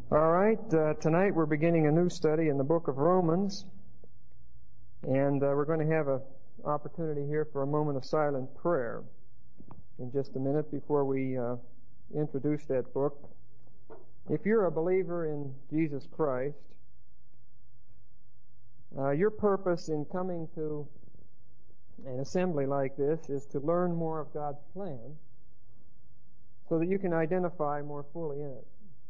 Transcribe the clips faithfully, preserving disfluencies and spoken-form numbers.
All right, uh, tonight we're beginning a new study in the book of Romans, and uh, we're going to have an opportunity here for a moment of silent prayer in just a minute before we uh, introduce that book. If you're a believer in Jesus Christ, uh, your purpose in coming to an assembly like this is to learn more of God's plan so that you can identify more fully in it.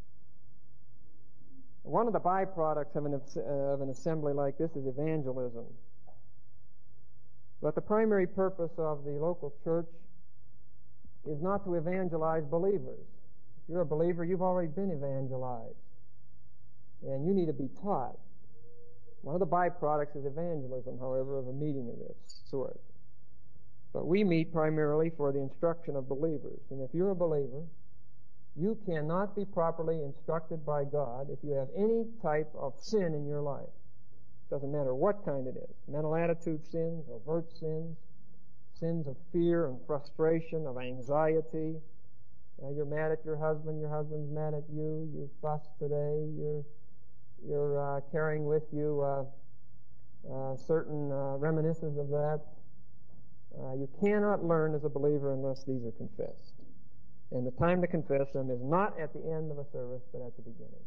One of the byproducts of an, of an assembly like this is evangelism. But the primary purpose of the local church is not to evangelize believers. If you're a believer, you've already been evangelized. And you need to be taught. One of the byproducts is evangelism, however, of a meeting of this sort. But we meet primarily for the instruction of believers. And if you're a believer, you cannot be properly instructed by God if you have any type of sin in your life. Doesn't matter what kind it is. Mental attitude sins, overt sins, sins of fear and frustration, of anxiety. Uh, you're mad at your husband, your husband's mad at you, you fussed today, you're, you're uh, carrying with you uh, uh, certain uh, reminiscences of that. Uh, you cannot learn as a believer unless these are confessed. And the time to confess them is not at the end of a service, but at the beginning.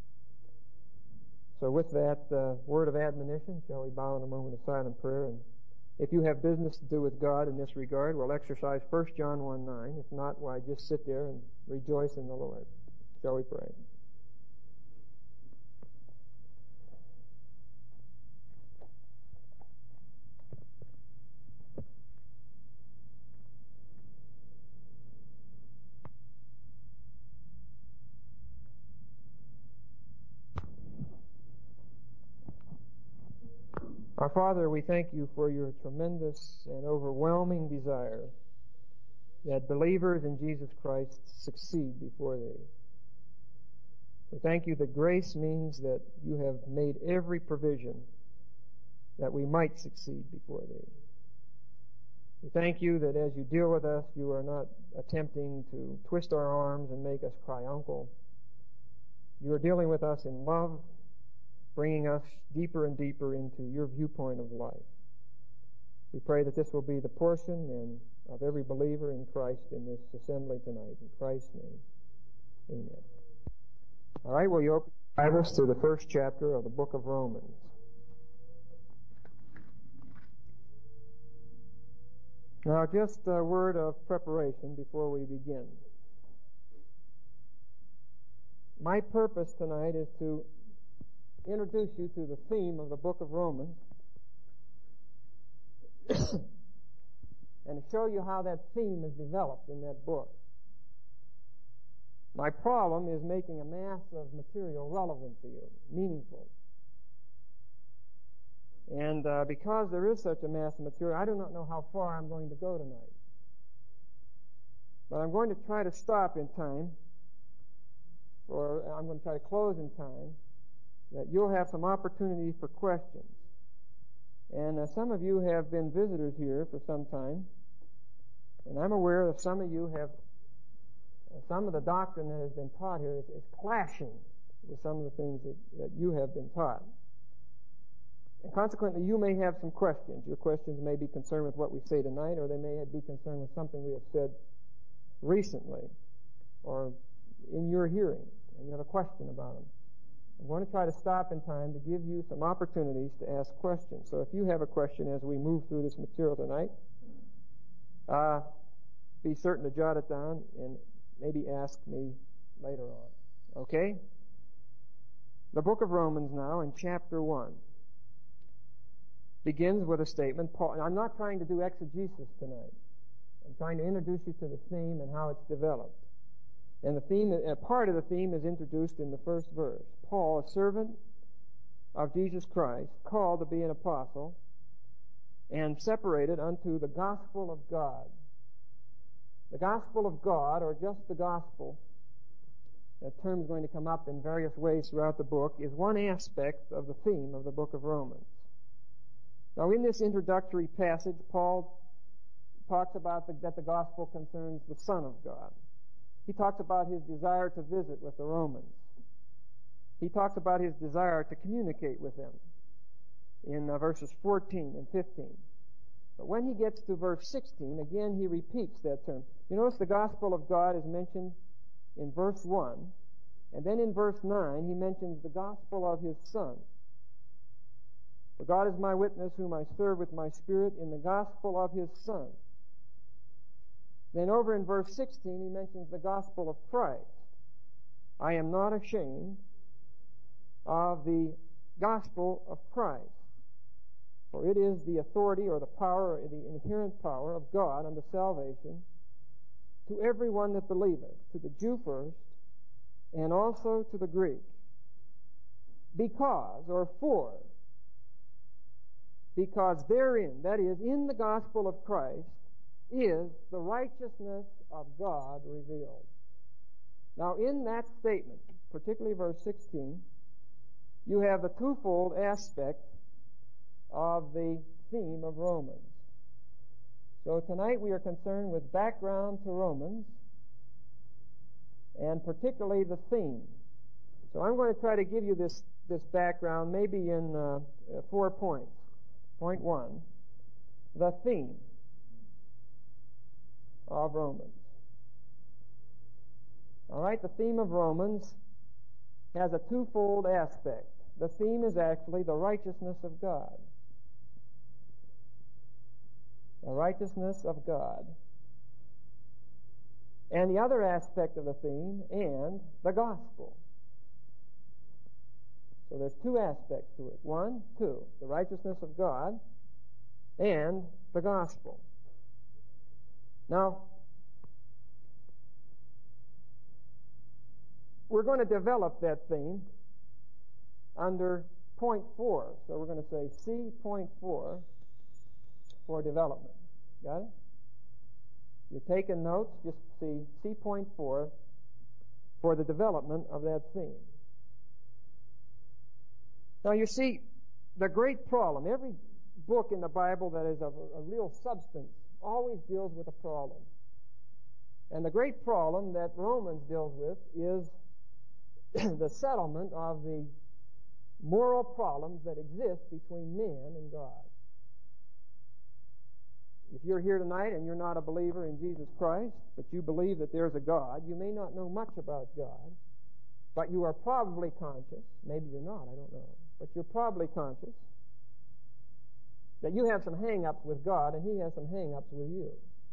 So with that uh, word of admonition, shall we bow in a moment of silent prayer? And if you have business to do with God in this regard, we'll exercise First John one nine. If not, why, just sit there and rejoice in the Lord. Shall we pray? Our Father, we thank you for your tremendous and overwhelming desire that believers in Jesus Christ succeed before thee. We thank you that grace means that you have made every provision that we might succeed before thee. We thank you that as you deal with us, you are not attempting to twist our arms and make us cry uncle. You are dealing with us in love, bringing us deeper and deeper into your viewpoint of life. We pray that this will be the portion and of every believer in Christ in this assembly tonight. In Christ's name, amen. All right, will you open your Bibles to the first chapter of the book of Romans? Now, just a word of preparation before we begin. My purpose tonight is to introduce you to the theme of the book of Romans and to show you how that theme is developed in that book. My problem is making a mass of material relevant to you, meaningful. And uh, because there is such a mass of material, I do not know how far I'm going to go tonight. But I'm going to try to stop in time, or I'm going to try to close in time, that you'll have some opportunity for questions. And uh, some of you have been visitors here for some time, and I'm aware that some of you have, uh, some of the doctrine that has been taught here is, is clashing with some of the things that, that you have been taught. And consequently, you may have some questions. Your questions may be concerned with what we say tonight, or they may be concerned with something we have said recently, or in your hearing, and you have a question about them. I'm going to try to stop in time to give you some opportunities to ask questions. So if you have a question as we move through this material tonight, uh, be certain to jot it down and maybe ask me later on. Okay? The book of Romans now in chapter one begins with a statement. Paul, and I'm not trying to do exegesis tonight. I'm trying to introduce you to the theme and how it's developed. And the theme, a part of the theme is introduced in the first verse. Paul, a servant of Jesus Christ, called to be an apostle, and separated unto the gospel of God. The gospel of God, or just the gospel, that term is going to come up in various ways throughout the book, is one aspect of the theme of the book of Romans. Now, in this introductory passage, Paul talks about the, that the gospel concerns the Son of God. He talks about his desire to visit with the Romans. he talks about his desire to communicate with them in uh, verses fourteen and fifteen. But when he gets to verse sixteen, again he repeats that term. You notice the gospel of God is mentioned in verse one, and then in verse nine he mentions the gospel of his Son. For God is my witness, whom I serve with my spirit in the gospel of his Son. Then over in verse sixteen he mentions the gospel of Christ. I am not ashamed of the gospel of Christ, for it is the authority or the power, or the inherent power of God unto salvation to everyone that believeth, to the Jew first, and also to the Greek. Because, or for, because therein, that is, in the gospel of Christ, is the righteousness of God revealed. Now, in that statement, particularly verse sixteen, you have the twofold aspect of the theme of Romans. So tonight we are concerned with background to Romans, and particularly the theme. So I'm going to try to give you this, this background maybe in uh, four points. Point one, the theme of Romans. All right, the theme of Romans has a twofold aspect. The theme is actually the righteousness of God. The righteousness of God. And the other aspect of the theme, and the gospel. So there's two aspects to it. One, two, the righteousness of God and the gospel. Now, we're going to develop that theme under point four. So we're going to say C point four for development. Got it? You're taking notes, just see C point four for the development of that theme. Now you see, the great problem, every book in the Bible that is of a, a real substance always deals with a problem. And the great problem that Romans deals with is the settlement of the moral problems that exist between man and God. If you're here tonight and you're not a believer in Jesus Christ, but you believe that there's a God, you may not know much about God, but you are probably conscious, maybe you're not, I don't know, but you're probably conscious that you have some hang-ups with God and He has some hang-ups with you.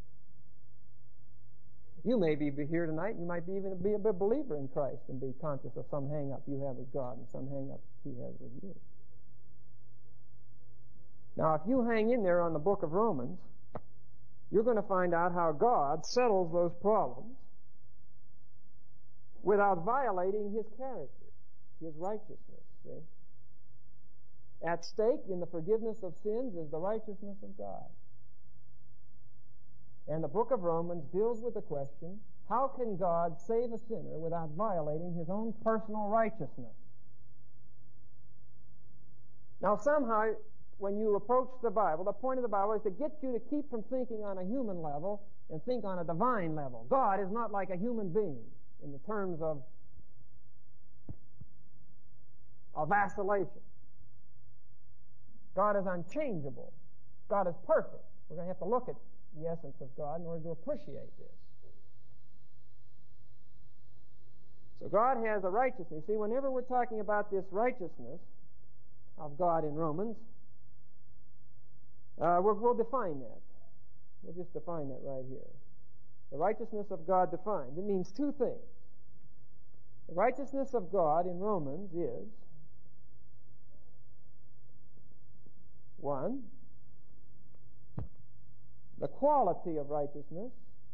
You may be here tonight, you might be even be a believer in Christ and be conscious of some hang-up you have with God and some hang-up He has with you. Now, if you hang in there on the book of Romans, you're going to find out how God settles those problems without violating His character, His righteousness. See? At stake in the forgiveness of sins is the righteousness of God. And the book of Romans deals with the question, how can God save a sinner without violating His own personal righteousness? Now somehow, when you approach the Bible, the point of the Bible is to get you to keep from thinking on a human level and think on a divine level. God is not like a human being in the terms of, of vacillation. God is unchangeable. God is perfect. We're going to have to look at the essence of God in order to appreciate this. So God has a righteousness. See, whenever we're talking about this righteousness of God in Romans, uh, we'll, we'll define that. We'll just define that right here. The righteousness of God defined. It means two things. The righteousness of God in Romans is, one, the quality of righteousness,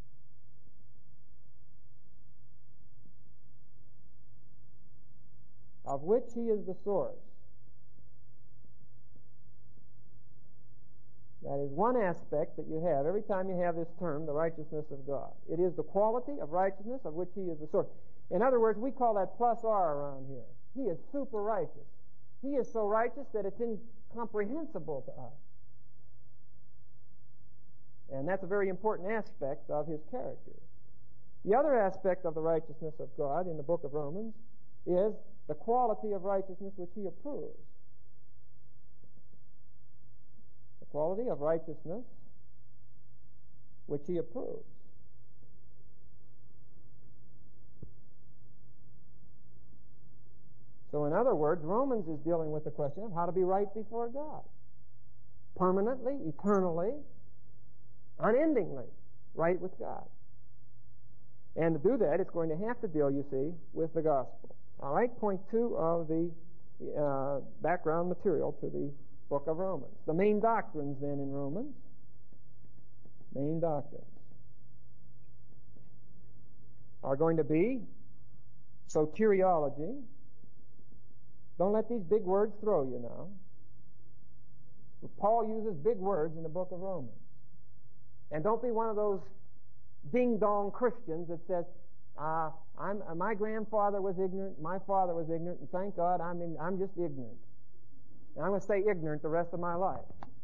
of which He is the source. That is one aspect that you have every time you have this term, the righteousness of God. It is the quality of righteousness of which He is the source. In other words, we call that plus R around here. He is super righteous. He is so righteous that it's incomprehensible to us. And that's a very important aspect of His character. The other aspect of the righteousness of God in the book of Romans is the quality of righteousness which he approves. The quality of righteousness which he approves. So in other words, Romans is dealing with the question of how to be right before God. Permanently, eternally, unendingly right with God. And to do that, it's going to have to deal, you see, with the gospel. All right, point two of the uh, background material to the book of Romans. The main doctrines then in Romans. Main doctrines are going to be soteriology. Don't let these big words throw you now. Paul uses big words in the book of Romans. And don't be one of those ding-dong Christians that says, uh, I'm, uh, my grandfather was ignorant, my father was ignorant, and thank God I'm, in, I'm just ignorant. And I'm going to stay ignorant the rest of my life.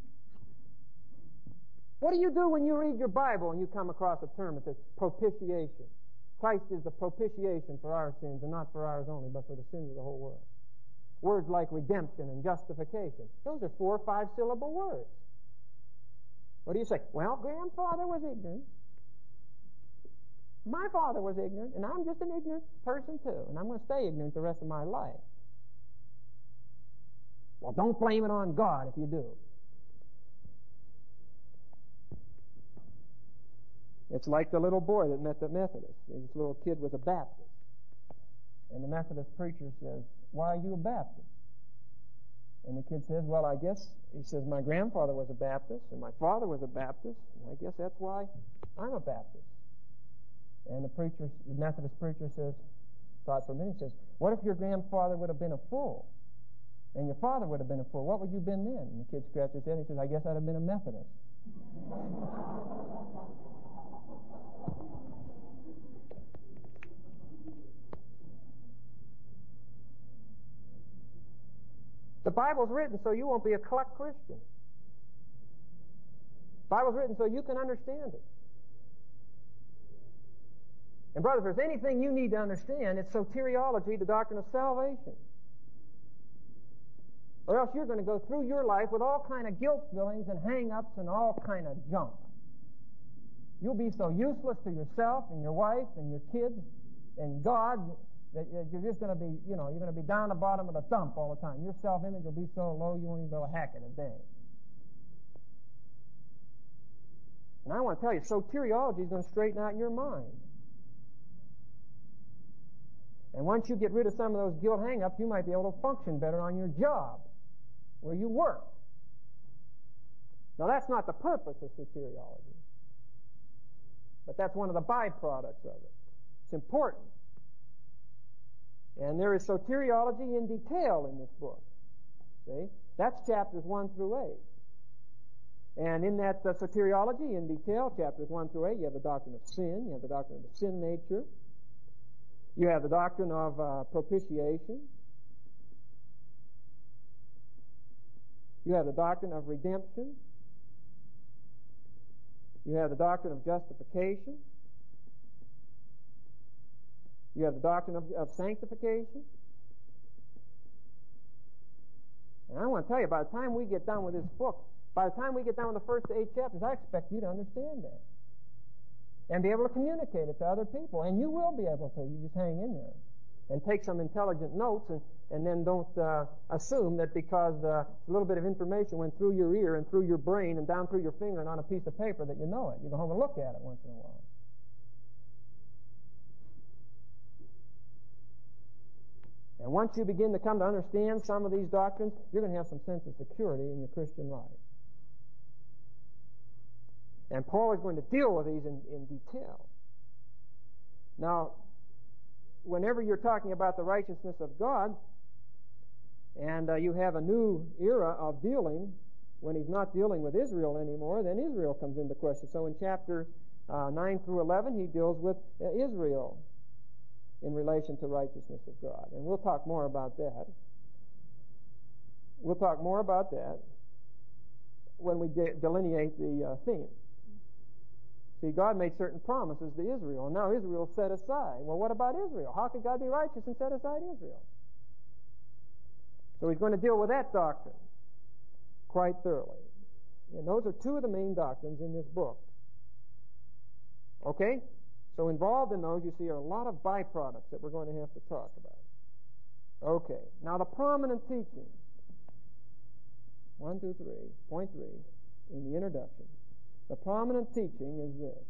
What do you do when you read your Bible and you come across a term that says propitiation? Christ is the propitiation for our sins, and not for ours only, but for the sins of the whole world. Words like redemption and justification. Those are four or five syllable words. What do you say? Well, grandfather was ignorant. My father was ignorant, and I'm just an ignorant person too, and I'm going to stay ignorant the rest of my life. Well, don't blame it on God if you do. It's like the little boy that met the Methodist. This little kid was a Baptist. And the Methodist preacher says, why are you a Baptist? And the kid says, well, I guess, he says, my grandfather was a Baptist, and my father was a Baptist, and I guess that's why I'm a Baptist. And the preacher, the Methodist preacher says, thought for a minute, he says, what if your grandfather would have been a fool? And your father would have been a fool. What would you have been then? And the kid scratched his head and he says, I guess I'd have been a Methodist. The Bible's written so you won't be a cluck Christian. The Bible's written so you can understand it. And brothers, if there's anything you need to understand, it's soteriology, the doctrine of salvation. Or else you're going to go through your life with all kind of guilt feelings and hang-ups and all kind of junk. You'll be so useless to yourself and your wife and your kids and God that you're just going to be, you know, you're going to be down the bottom of the dump all the time. Your self-image will be so low you won't even be able to hack it a day. And I want to tell you, soteriology is going to straighten out your mind. And once you get rid of some of those guilt hang-ups, you might be able to function better on your job, where you work. Now, that's not the purpose of soteriology, but that's one of the byproducts of it. It's important. And there is soteriology in detail in this book. See? That's chapters one through eight. And in that uh, soteriology in detail, chapters one through eight, you have the doctrine of sin, you have the doctrine of the sin nature, you have the doctrine of uh, propitiation, you have the doctrine of redemption, you have the doctrine of justification, you have the doctrine of, of sanctification. And I want to tell you, by the time we get done with this book, by the time we get done with the first eight chapters, I expect you to understand that. And be able to communicate it to other people. And you will be able to. You just hang in there. And take some intelligent notes, and, and then don't uh, assume that because uh, a little bit of information went through your ear and through your brain and down through your finger and on a piece of paper that you know it. You go home and look at it once in a while. And once you begin to come to understand some of these doctrines, you're going to have some sense of security in your Christian life. And Paul is going to deal with these in, in detail. Now, whenever you're talking about the righteousness of God, and uh, you have a new era of dealing, when he's not dealing with Israel anymore, then Israel comes into question. So in chapter uh, nine through eleven, he deals with uh, Israel in relation to righteousness of God. And we'll talk more about that. We'll talk more about that when we de- delineate the uh, theme. See, God made certain promises to Israel, and now Israel set aside. Well, what about Israel? How could God be righteous and set aside Israel? So he's going to deal with that doctrine quite thoroughly. And those are two of the main doctrines in this book. Okay? So involved in those, you see, are a lot of byproducts that we're going to have to talk about. Okay. Now the prominent teaching. One, two, three. Point three in the introduction. The prominent teaching is this.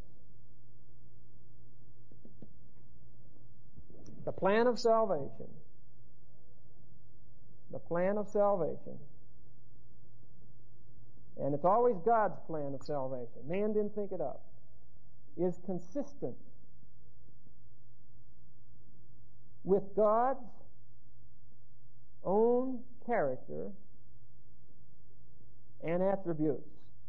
The plan of salvation. The plan of salvation. And it's always God's plan of salvation. Man didn't think it up. Is consistent with God's own character and attributes.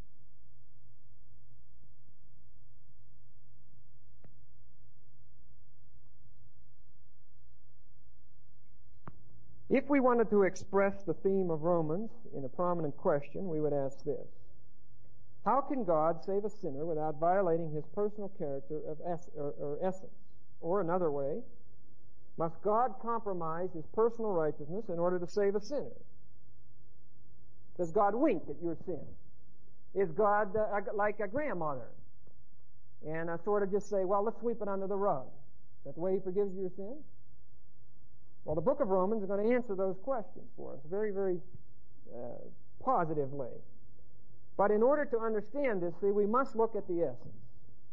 If we wanted to express the theme of Romans in a prominent question, we would ask this. How can God save a sinner without violating his personal character of es- or, or essence? Or another way, must God compromise his personal righteousness in order to save a sinner? Does God wink at your sin? Is God uh, like a grandmother and uh, sort of just say, well, let's sweep it under the rug? Is that the way he forgives your sin? Well, the book of Romans is going to answer those questions for us very, very uh, positively. But in order to understand this, see, we must look at the essence.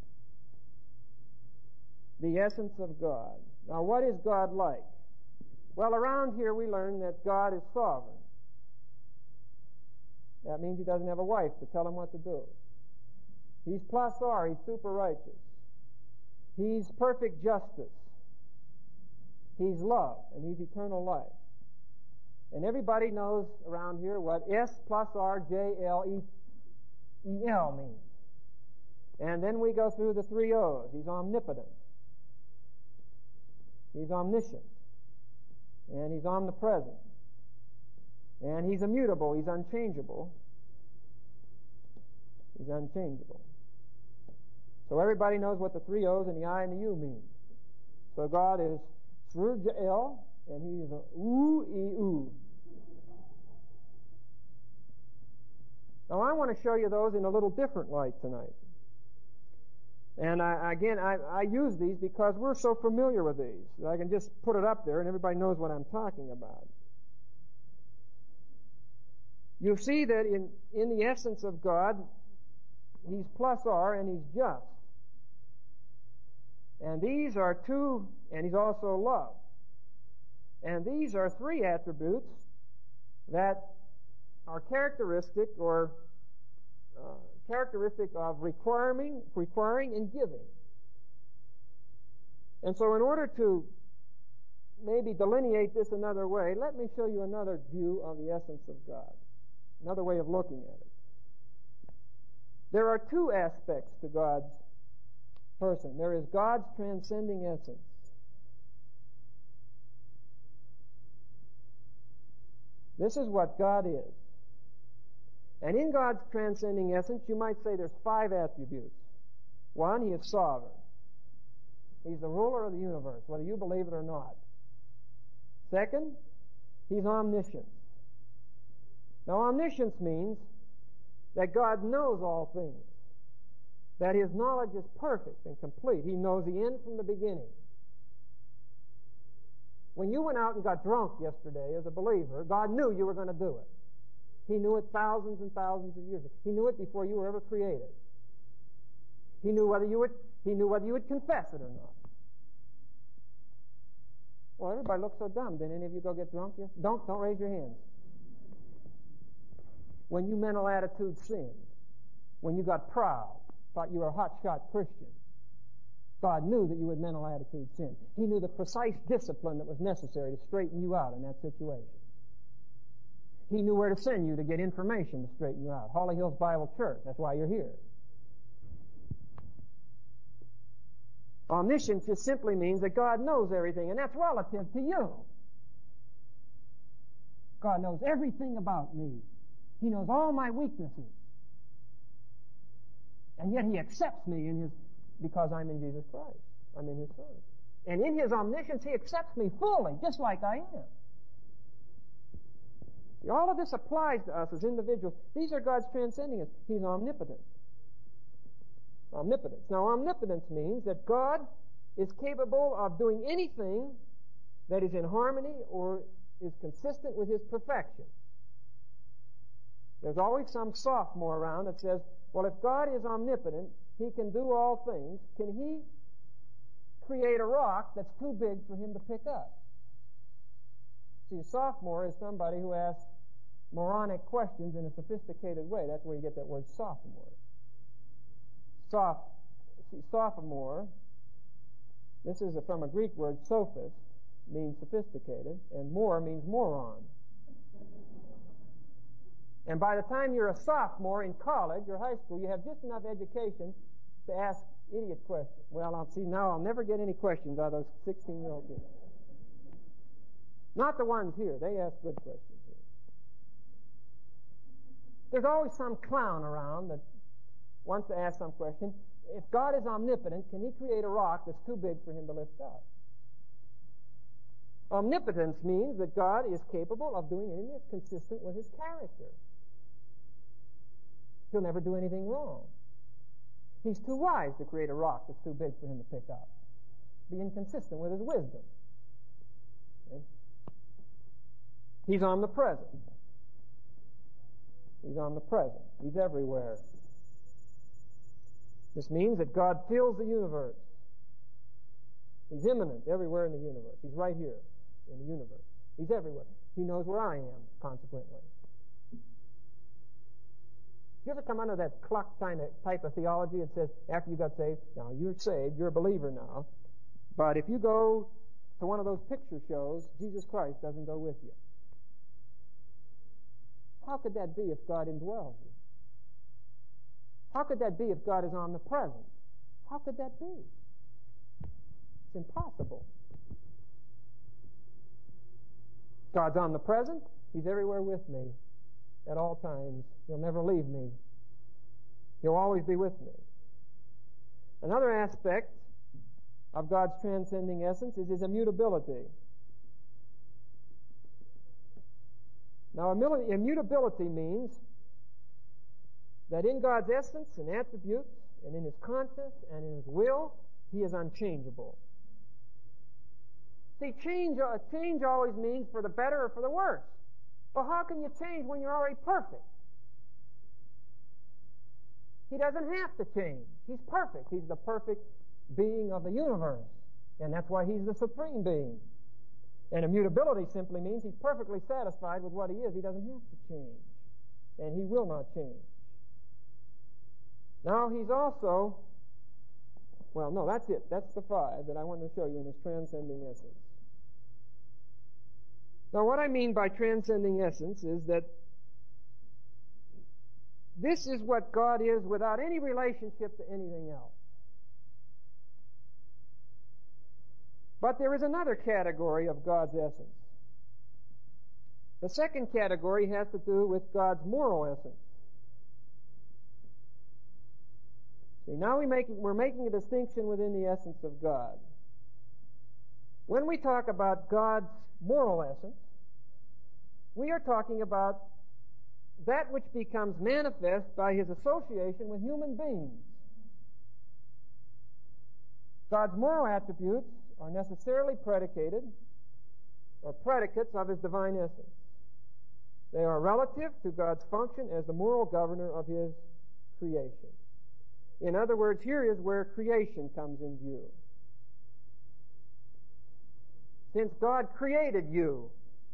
The essence of God. Now, what is God like? Well, around here we learn that God is sovereign. That means he doesn't have a wife to tell him what to do. He's plus R, he's super righteous. He's perfect justice. He's love, and he's eternal life. And everybody knows around here what S plus R J L E E L means. And then we go through the three O's. He's omnipotent. He's omniscient. And he's omnipresent. And he's immutable. He's unchangeable. He's unchangeable. So everybody knows what the three O's and the I and the U mean. So God is Sruja'el, and he is a oo-e-oo. Now I want to show you those in a little different light tonight. And I, again, I, I use these because we're so familiar with these that I can just put it up there and everybody knows what I'm talking about. You see that in, in the essence of God, he's plus R and he's just. And these are two, and he's also love. And these are three attributes that are characteristic or uh, characteristic of requiring, requiring and giving. And so in order to maybe delineate this another way, let me show you another view of the essence of God. Another way of looking at it. There are two aspects to God's person. There is God's transcending essence. This is what God is. And in God's transcending essence, you might say there's five attributes. One, he is sovereign. He's the ruler of the universe, whether you believe it or not. Second, he's omniscient. Now, omniscience means that God knows all things. That his knowledge is perfect and complete. He knows the end from the beginning. When you went out and got drunk yesterday as a believer, God knew you were going to do it. He knew it thousands and thousands of years ago. He knew it before you were ever created. He knew whether you would, he knew whether you would confess it or not. Well, everybody looks so dumb. Did any of you go get drunk yesterday? Don't, don't raise your hands. When you mental attitude sinned, when you got proud, thought you were a hotshot Christian, God knew that you would mental attitude sin. He knew the precise discipline that was necessary to straighten you out in that situation. He knew where to send you to get information to straighten you out. Holly Hills Bible Church, that's why you're here. Omniscience just simply means that God knows everything, and that's relative to you. God knows everything about me. He knows all my weaknesses. And yet He accepts me in His, because I'm in Jesus Christ. I'm in His Son. And in His omniscience, He accepts me fully, just like I am. See, all of this applies to us as individuals. These are God's transcending us. He's omnipotent. Omnipotence. Now, omnipotence means that God is capable of doing anything that is in harmony or is consistent with His perfection. There's always some sophomore around that says, well, if God is omnipotent, He can do all things. Can He create a rock that's too big for Him to pick up? See, a sophomore is somebody who asks moronic questions in a sophisticated way. That's where you get that word sophomore. Soph, see, sophomore, this is a, from a Greek word, sophist, means sophisticated, and more means moron. And by the time you're a sophomore in college or high school, you have just enough education to ask idiot questions. Well, I'll see now I'll never get any questions out of those sixteen-year-old kids. Not the ones here. They ask good questions here. There's always some clown around that wants to ask some question. If God is omnipotent, can He create a rock that's too big for Him to lift up? Omnipotence means that God is capable of doing anything that's consistent with His character. He'll never do anything wrong. He's too wise to create a rock that's too big for Him to pick up. Be inconsistent with His wisdom. Okay? He's omnipresent. He's omnipresent. He's everywhere. This means that God fills the universe. He's immanent everywhere in the universe. He's right here in the universe. He's everywhere. He knows where I am, consequently. Did you ever come under that cluck kind of type of theology that says, after you got saved, now you're saved, you're a believer now, but if you go to one of those picture shows, Jesus Christ doesn't go with you? How could that be if God indwells you? How could that be if God is omnipresent? How could that be? It's impossible. God's omnipresent. He's everywhere with me at all times. He'll never leave me. He'll always be with me. Another aspect of God's transcending essence is His immutability. Now, immutability means that in God's essence and attributes and in His conscience and in His will, He is unchangeable. See, change, uh, change always means for the better or for the worse. Well, how can you change when you're already perfect? He doesn't have to change. He's perfect. He's the perfect being of the universe. And that's why He's the supreme being. And immutability simply means He's perfectly satisfied with what He is. He doesn't have to change. And He will not change. Now, He's also, well, no, that's it. That's the five that I wanted to show you in His transcending essence. Now, what I mean by transcending essence is that this is what God is without any relationship to anything else. But there is another category of God's essence. The second category has to do with God's moral essence. See, now we make, we're making a distinction within the essence of God. When we talk about God's moral essence, we are talking about that which becomes manifest by His association with human beings. God's moral attributes are necessarily predicated or predicates of His divine essence. They are relative to God's function as the moral governor of His creation. In other words, here is where creation comes in view. Since God created you,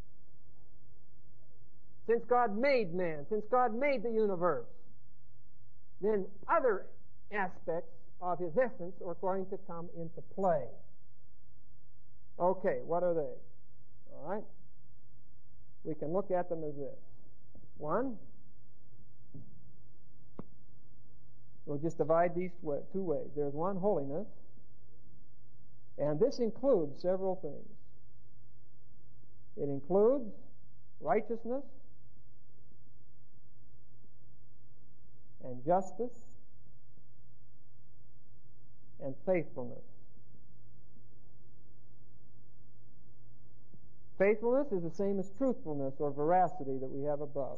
since God made man, since God made the universe, then other aspects of His essence are going to come into play. Okay, what are they? All right? We can look at them as this. One, we'll just divide these two ways. There's one, holiness, and this includes several things. It includes righteousness and justice and faithfulness. Faithfulness is the same as truthfulness or veracity that we have above.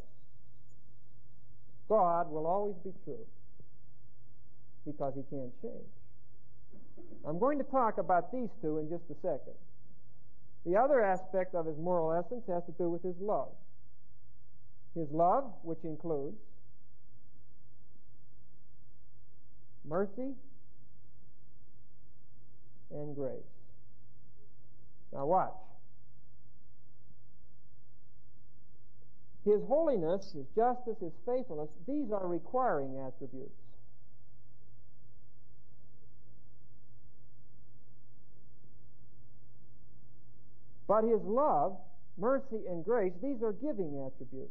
God will always be true because He can't change. I'm going to talk about these two in just a second. The other aspect of His moral essence has to do with His love. His love, which includes mercy and grace. Now watch. His holiness, His justice, His faithfulness, these are requiring attributes. But His love, mercy, and grace, these are giving attributes.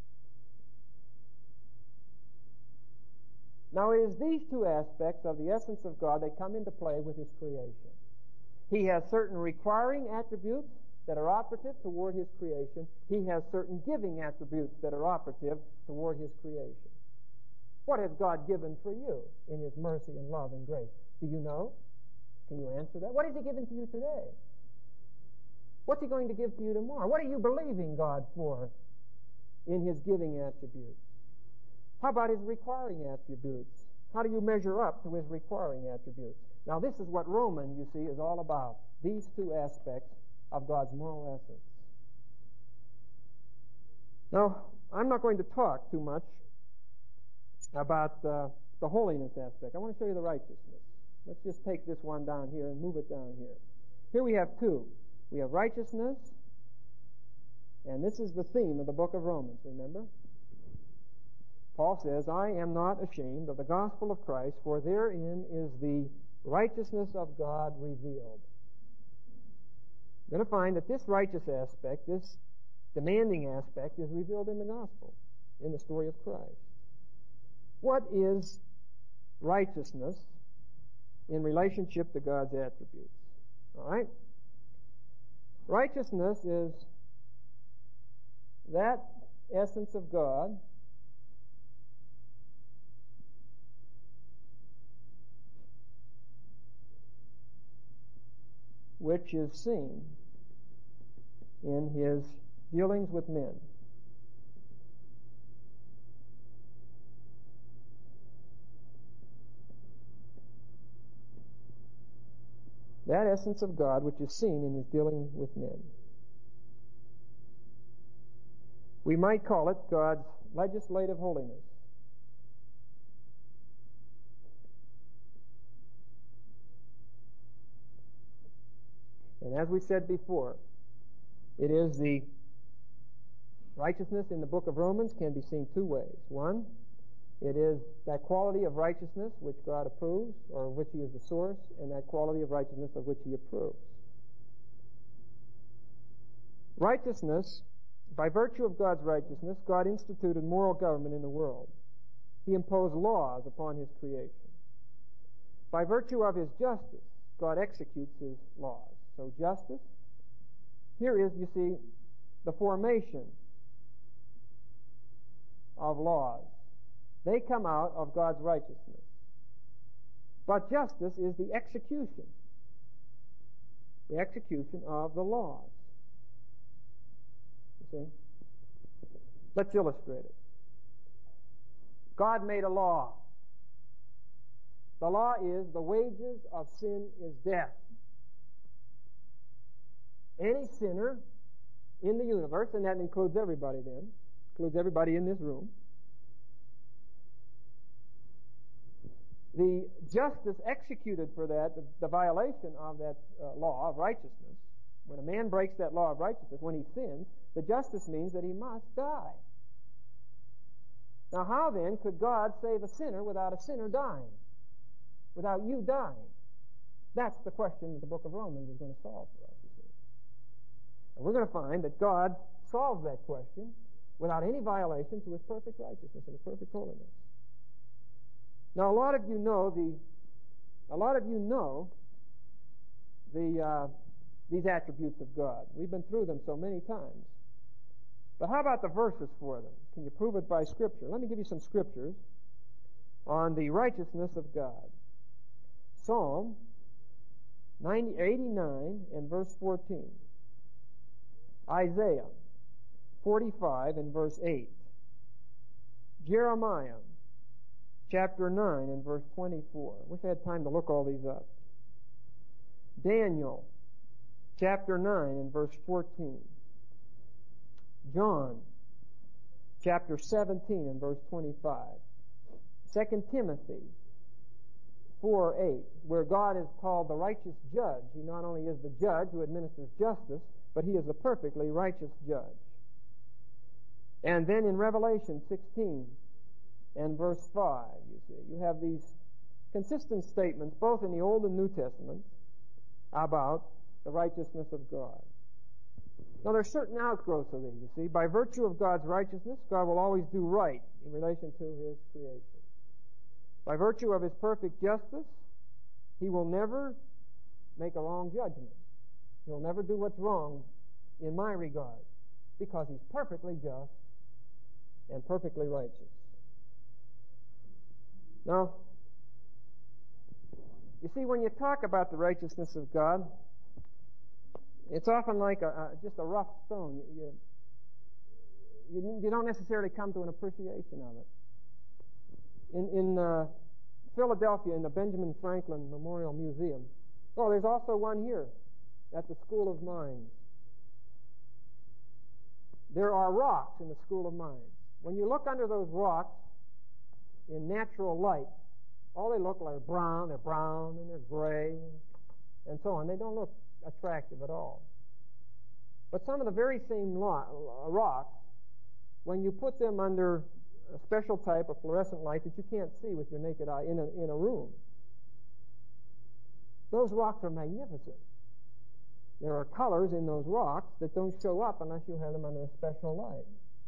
Now it is these two aspects of the essence of God that come into play with His creation. He has certain requiring attributes that are operative toward His creation. He has certain giving attributes that are operative toward His creation. What has God given for you in His mercy and love and grace? Do you know? Can you answer that? What has He given to you today? What's He going to give to you tomorrow? What are you believing God for in His giving attributes? How about His requiring attributes? How do you measure up to His requiring attributes? Now this is what Romans, you see, is all about. These two aspects of God's moral essence. Now, I'm not going to talk too much about uh, the holiness aspect. I want to show you the righteousness. Let's just take this one down here and move it down here. Here we have two. We have righteousness, and this is the theme of the book of Romans, remember? Paul says, I am not ashamed of the gospel of Christ, for therein is the righteousness of God revealed. You're going to find that this righteous aspect, this demanding aspect, is revealed in the gospel, in the story of Christ. What is righteousness in relationship to God's attributes? All right? Righteousness is that essence of God which is seen in His dealings with men. That essence of God which is seen in His dealing with men. We might call it God's legislative holiness. And as we said before, it is the righteousness in the book of Romans can be seen two ways. One, it is that quality of righteousness which God approves, or which He is the source, and that quality of righteousness of which He approves. Righteousness, by virtue of God's righteousness, God instituted moral government in the world. He imposed laws upon His creation. By virtue of His justice, God executes His laws. So justice, here is, you see, the formation of laws. They come out of God's righteousness. But justice is the execution, the execution of the laws. You see? Let's illustrate it. God made a law. The law is the wages of sin is death. Any sinner in the universe, and that includes everybody then, includes everybody in this room, the justice executed for that, the, the violation of that uh, law of righteousness, when a man breaks that law of righteousness, when he sins, the justice means that he must die. Now how then could God save a sinner without a sinner dying? Without you dying? That's the question that the book of Romans is going to solve for us, you see. And we're going to find that God solves that question without any violation to His perfect righteousness and His perfect holiness. Now, a lot of you know the, a lot of you know the uh, these attributes of God. We've been through them so many times. But how about the verses for them? Can you prove it by Scripture? Let me give you some scriptures on the righteousness of God. Psalm ninety, eighty-nine and verse fourteen. Isaiah forty-five and verse eight. Jeremiah chapter nine and verse twenty-four. Wish I had time to look all these up. Daniel chapter nine and verse fourteen. John chapter seventeen and verse twenty-five. Second Timothy four eight, where God is called the righteous judge. He not only is the judge who administers justice, but he is the perfectly righteous judge. And then in Revelation sixteen and verse five, you see, you have these consistent statements both in the Old and New Testament about the righteousness of God. Now there are certain outgrowths of these, you see. By virtue of God's righteousness, God will always do right in relation to His creation. By virtue of His perfect justice, He will never make a wrong judgment. He'll never do what's wrong in my regard, because He's perfectly just and perfectly righteous. Now, you see, when you talk about the righteousness of God, it's often like a, a, just a rough stone. You, you, you don't necessarily come to an appreciation of it. In, in uh, Philadelphia, in the Benjamin Franklin Memorial Museum, oh, there's also one here at the School of Mines. There are rocks in the School of Mines. When you look under those rocks in natural light, all they look like are brown, they're brown and they're gray and so on. They don't look attractive at all. But some of the very same lo- rocks, when you put them under a special type of fluorescent light that you can't see with your naked eye in a, in a room, those rocks are magnificent. There are colors in those rocks that don't show up unless you have them under a special light.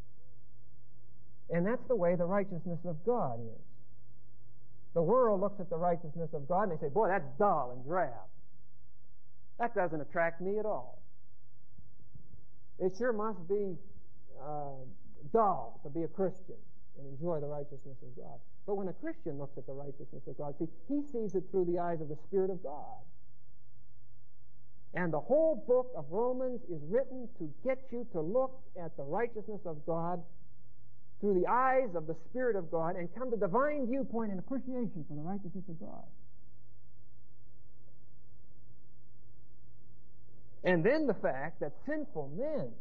And that's the way the righteousness of God is. The world looks at the righteousness of God and they say, boy, that's dull and drab. That doesn't attract me at all. It sure must be uh, dull to be a Christian and enjoy the righteousness of God. But when a Christian looks at the righteousness of God, see, he sees it through the eyes of the Spirit of God. And the whole book of Romans is written to get you to look at the righteousness of God through the eyes of the Spirit of God and come to divine viewpoint and appreciation for the righteousness of God. And then the fact that sinful men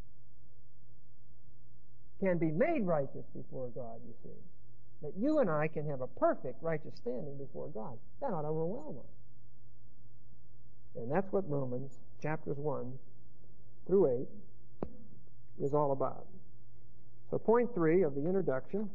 can be made righteous before God, you see. That you and I can have a perfect righteous standing before God. That ought to overwhelm us. And that's what Romans chapters one through eight is all about. So point three of the introduction.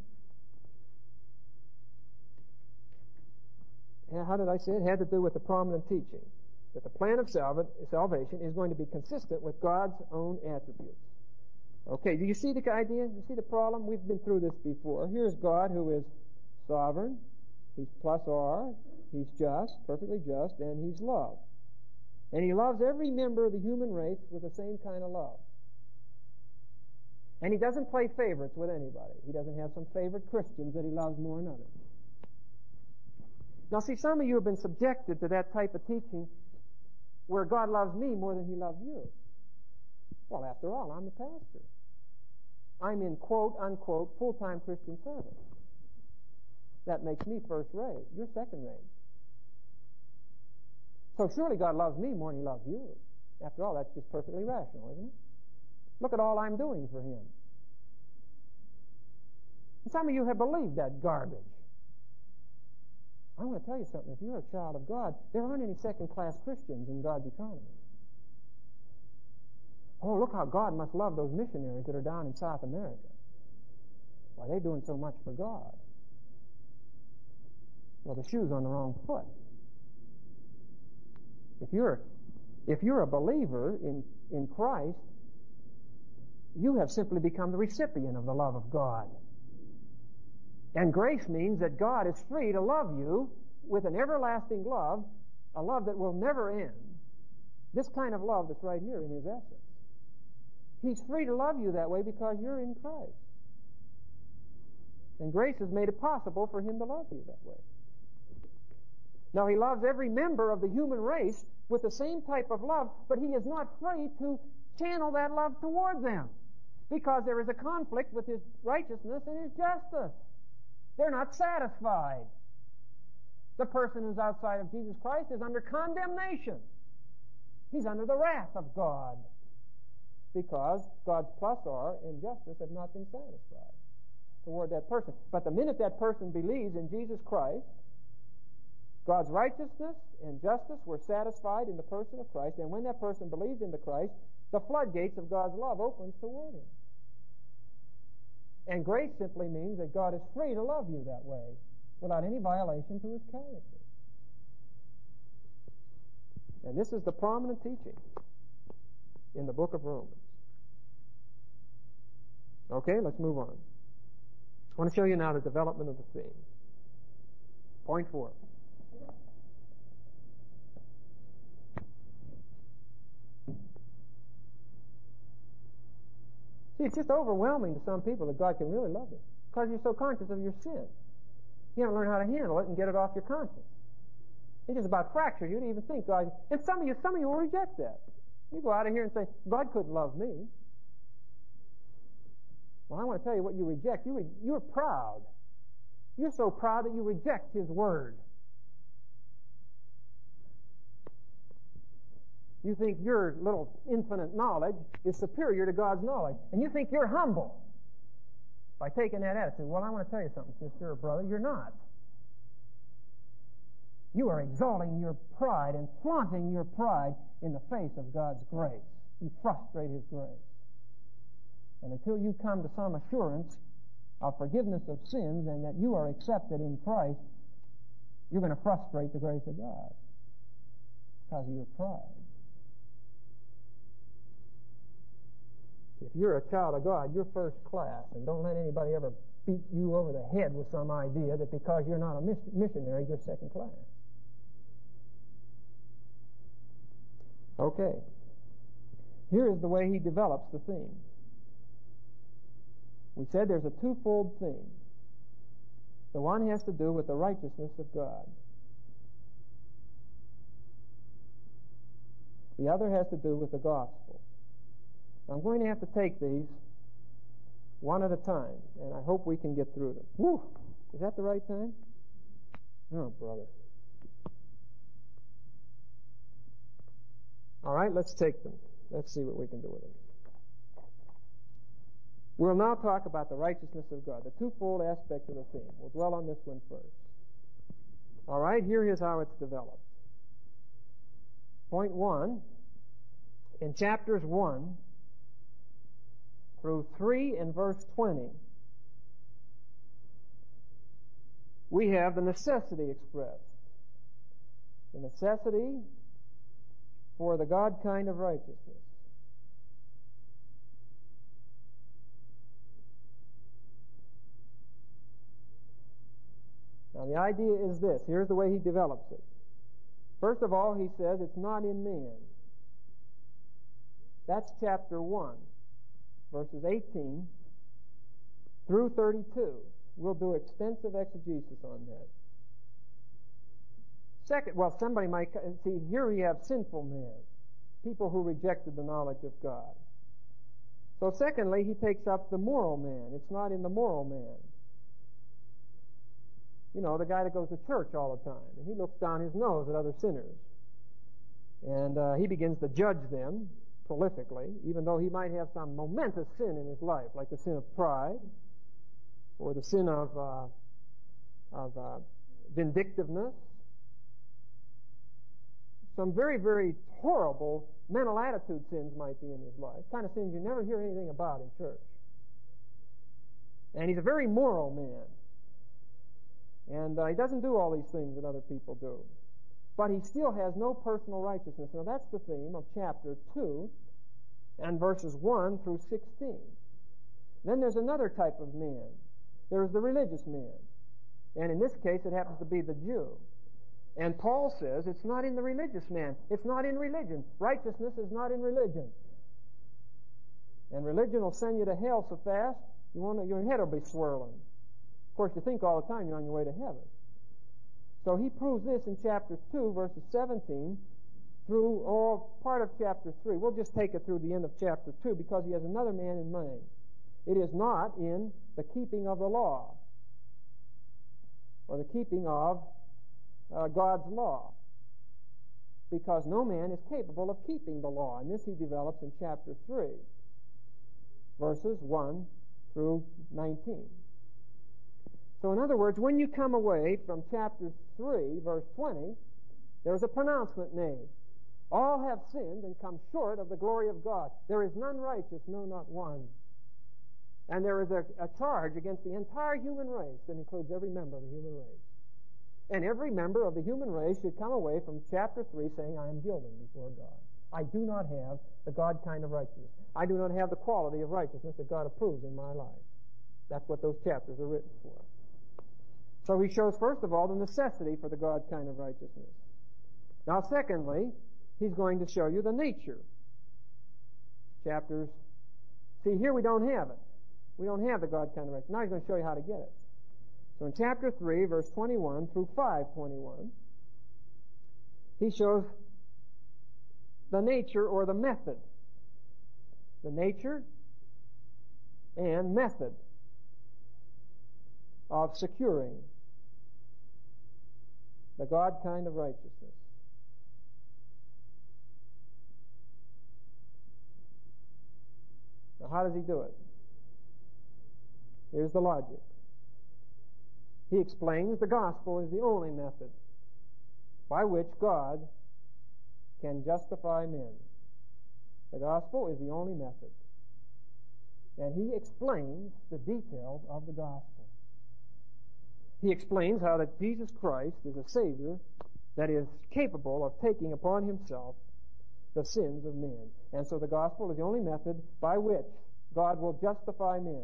How did I say it? It had to do with the prominent teaching. That the plan of salvation is going to be consistent with God's own attributes. Okay, do you see the idea? You see the problem? We've been through this before. Here's God who is sovereign. He's plus R. He's just, perfectly just, and He's love. And He loves every member of the human race with the same kind of love. And He doesn't play favorites with anybody. He doesn't have some favorite Christians that He loves more than others. Now see, some of you have been subjected to that type of teaching where God loves me more than He loves you. Well, after all, I'm the pastor. I'm in quote, unquote, full-time Christian service. That makes me first rate. You're second rate. So surely God loves me more than He loves you. After all, that's just perfectly rational, isn't it? Look at all I'm doing for Him. And some of you have believed that garbage. I want to tell you something. If you're a child of God, there aren't any second-class Christians in God's economy. Oh, look how God must love those missionaries that are down in South America. Why, they're doing so much for God. Well, the shoe's on the wrong foot. If you're, if you're a believer in, in Christ, you have simply become the recipient of the love of God. And grace means that God is free to love you with an everlasting love, a love that will never end. This kind of love that's right here in His essence. He's free to love you that way because you're in Christ. And grace has made it possible for Him to love you that way. Now, He loves every member of the human race with the same type of love, but He is not free to channel that love toward them, because there is a conflict with His righteousness and His justice. They're not satisfied. The person who's outside of Jesus Christ is under condemnation. He's under the wrath of God, because God's plus R and justice have not been satisfied toward that person. But the minute that person believes in Jesus Christ, God's righteousness and justice were satisfied in the person of Christ, and when that person believes into Christ, the floodgates of God's love opens toward him. And grace simply means that God is free to love you that way, without any violation to His character. And this is the prominent teaching in the book of Romans. Okay, let's move on. I want to show you now the development of the theme. Point four. See, it's just overwhelming to some people that God can really love you, because you're so conscious of your sin. You haven't learned how to handle it and get it off your conscience. It's just about fractured you to even think God. And some of you, some of you will reject that. You go out of here and say, God couldn't love me. Well, I want to tell you what you reject. You re- you're proud. You're so proud that you reject His Word. You think your little infinite knowledge is superior to God's knowledge. And you think you're humble by taking that attitude. Well, I want to tell you something, sister or brother. You're not. You are exalting your pride and flaunting your pride in the face of God's grace. You frustrate His grace. And until you come to some assurance of forgiveness of sins and that you are accepted in Christ, you're going to frustrate the grace of God because of your pride. If you're a child of God, you're first class, and don't let anybody ever beat you over the head with some idea that because you're not a missionary, you're second class. Okay. Here is the way he develops the theme. We said there's a twofold theme. The one has to do with the righteousness of God. The other has to do with the gospel. I'm going to have to take these one at a time, and I hope we can get through them. Woo! Is that the right time? Oh, brother. All right, let's take them. Let's see what we can do with them. We'll now talk about the righteousness of God, the twofold aspect of the theme. We'll dwell on this one first. All right, here is how it's developed. Point one, in chapters one through three and verse twenty, we have the necessity expressed. The necessity for the God kind of righteousness. Now the idea is this. Here's the way he develops it. First of all, he says it's not in man. That's chapter one, verses eighteen through thirty-two. We'll do extensive exegesis on that. Second, well, somebody might see here we have sinful men, people who rejected the knowledge of God. So secondly, he takes up the moral man. It's not in the moral man. You know, the guy that goes to church all the time, and he looks down his nose at other sinners. And uh, he begins to judge them prolifically, even though he might have some momentous sin in his life, like the sin of pride, or the sin of, uh, of uh, vindictiveness. Some very, very horrible mental attitude sins might be in his life, kind of sins you never hear anything about in church. And he's a very moral man. And uh, he doesn't do all these things that other people do. But he still has no personal righteousness. Now that's the theme of chapter two and verses one through sixteen. Then there's another type of man. There's the religious man. And in this case it happens to be the Jew. And Paul says it's not in the religious man. It's not in religion. Righteousness is not in religion. And religion will send you to hell so fast, you won't, your head will be swirling. Of course, you think all the time you're on your way to heaven. So he proves this in chapter two, verses seventeen, through all part of chapter three. We'll just take it through the end of chapter two because he has another man in mind. It is not in the keeping of the law or the keeping of uh, God's law, because no man is capable of keeping the law. And this he develops in chapter three, verses one through nineteen. So in other words, when you come away from chapter three, verse twenty, there's a pronouncement made. All have sinned and come short of the glory of God. There is none righteous, no, not one. And there is a, a charge against the entire human race that includes every member of the human race. And every member of the human race should come away from chapter three saying, I am guilty before God. I do not have the God kind of righteousness. I do not have the quality of righteousness that God approves in my life. That's what those chapters are written for. So he shows, first of all, the necessity for the God kind of righteousness. Now, secondly, he's going to show you the nature. Chapters. See, here we don't have it. We don't have the God kind of righteousness. Now he's going to show you how to get it. So in chapter three, verse twenty-one through five twenty-one, he shows the nature or the method. The nature and method of securing the God kind of righteousness. Now, how does he do it? Here's the logic. He explains the gospel is the only method by which God can justify men. The gospel is the only method. And he explains the details of the gospel. He explains how that Jesus Christ is a Savior that is capable of taking upon himself the sins of men. And so the gospel is the only method by which God will justify men.